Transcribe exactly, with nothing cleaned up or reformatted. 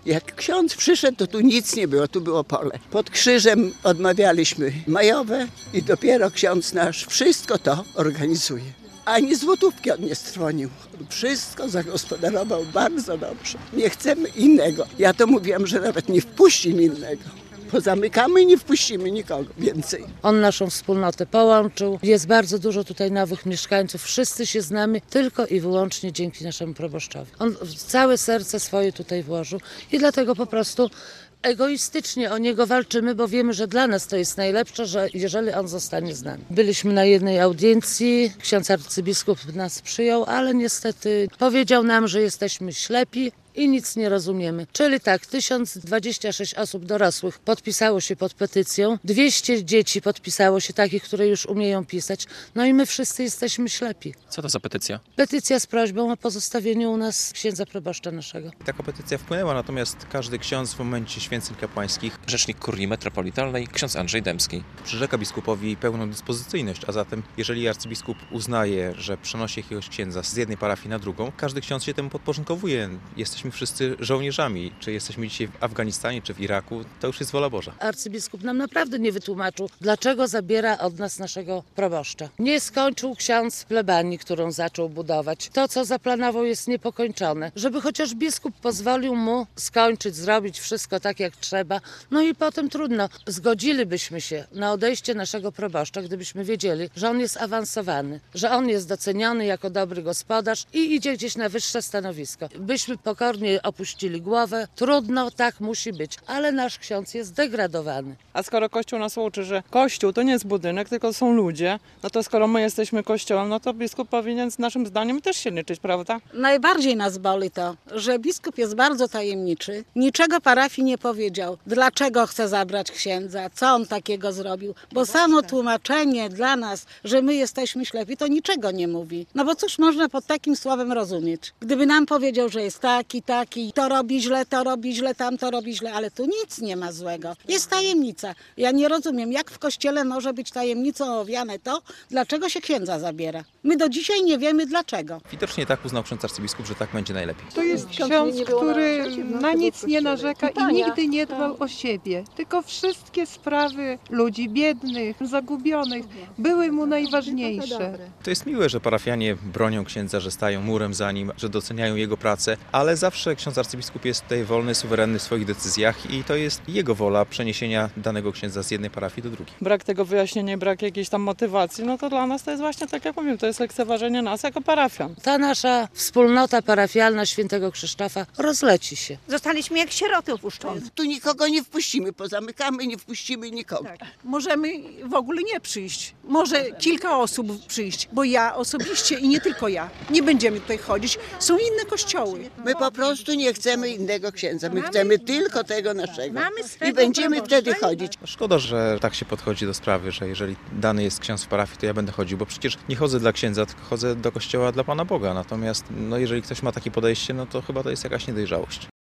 Jak ksiądz przyszedł, to tu nic nie było, tu było pole. Pod krzyżem odmawialiśmy majowe i dopiero ksiądz nasz wszystko to organizuje. Ani złotówki on nie strwonił. On wszystko zagospodarował bardzo dobrze. Nie chcemy innego. Ja to mówiłam, że nawet nie wpuścimy innego. Pozamykamy i nie wpuścimy nikogo więcej. On naszą wspólnotę połączył. Jest bardzo dużo tutaj nowych mieszkańców. Wszyscy się znamy tylko i wyłącznie dzięki naszemu proboszczowi. On całe serce swoje tutaj włożył i dlatego po prostu egoistycznie o niego walczymy, bo wiemy, że dla nas to jest najlepsze, że jeżeli on zostanie z nami. Byliśmy na jednej audiencji, ksiądz arcybiskup nas przyjął, ale niestety powiedział nam, że jesteśmy ślepi i nic nie rozumiemy. Czyli tak, tysiąc dwadzieścia sześć osób dorosłych podpisało się pod petycją, dwieście dzieci podpisało się, takich, które już umieją pisać, no i my wszyscy jesteśmy ślepi. Co to za petycja? Petycja z prośbą o pozostawieniu u nas księdza proboszcza naszego. Taka petycja wpłynęła, natomiast każdy ksiądz w momencie święceń kapłańskich Rzecznik Kurii Metropolitalnej, ksiądz Andrzej Dębski. przyrzeka biskupowi pełną dyspozycyjność, a zatem jeżeli arcybiskup uznaje, że przenosi jakiegoś księdza z jednej parafii na drugą, każdy ksiądz się temu podporządkowuje. Jesteśmy wszyscy żołnierzami. Czy jesteśmy dzisiaj w Afganistanie, czy w Iraku, to już jest wola Boża. Arcybiskup nam naprawdę nie wytłumaczył, dlaczego zabiera od nas naszego proboszcza. Nie skończył ksiądz plebanii, którą zaczął budować. To, co zaplanował, jest niepokończone. Żeby chociaż biskup pozwolił mu skończyć, zrobić wszystko tak, jak trzeba. No i potem trudno. Zgodzilibyśmy się na odejście naszego proboszcza, gdybyśmy wiedzieli, że on jest awansowany, że on jest doceniony jako dobry gospodarz i idzie gdzieś na wyższe stanowisko. Byśmy pokornie opuścili głowę. Trudno, tak musi być. Ale nasz ksiądz jest degradowany. A skoro Kościół nas uczy, że Kościół to nie jest budynek, tylko są ludzie, no to skoro my jesteśmy Kościołem, no to biskup powinien z naszym zdaniem też się liczyć, prawda? Najbardziej nas boli to, że biskup jest bardzo tajemniczy. Niczego parafii nie powiedział, dlaczego chce zabrać księdza, co on takiego zrobił. Bo samo tłumaczenie dla nas, że my jesteśmy ślepi, to niczego nie mówi. No bo cóż można pod takim słowem rozumieć? Gdyby nam powiedział, że jest taki, taki, to robi źle, to robi źle, tam to robi źle, ale tu nic nie ma złego. Jest tajemnica. Ja nie rozumiem, jak w Kościele może być tajemnicą owiane to, dlaczego się księdza zabiera. My do dzisiaj nie wiemy dlaczego. Widocznie tak uznał ksiądz arcybiskup, że tak będzie najlepiej. To jest ksiądz, który na nic nie narzeka i nigdy nie dbał o siebie. Tylko wszystkie sprawy ludzi biednych, zagubionych były mu najważniejsze. To jest miłe, że parafianie bronią księdza, że stają murem za nim, że doceniają jego pracę, ale zawsze ksiądz arcybiskup jest tutaj wolny, suwerenny w swoich decyzjach i to jest jego wola przeniesienia danego księdza z jednej parafii do drugiej. Brak tego wyjaśnienia, brak jakiejś tam motywacji, no to dla nas to jest właśnie tak jak mówię, to jest lekceważenie nas jako parafian. Ta nasza wspólnota parafialna Świętego Krzysztofa rozleci się. Zostaliśmy jak sieroty opuszczone. Tu nikogo nie wpuścimy, pozamykamy, nie wpuścimy nikogo. Tak. Możemy w ogóle nie przyjść. Może kilka osób przyjść, bo ja osobiście i nie tylko ja. Nie będziemy tutaj chodzić. Są inne kościoły. My po prostu nie chcemy innego księdza. My chcemy tylko tego naszego. Mamy swego I będziemy proboszcza wtedy i- chodzić. Szkoda, że tak się podchodzi do sprawy, że jeżeli dany jest ksiądz w parafii, to ja będę chodził, bo przecież nie chodzę dla księdza, tylko chodzę do kościoła dla Pana Boga. Natomiast no, jeżeli ktoś ma takie podejście, no to chyba to jest jakaś niedojrzałość.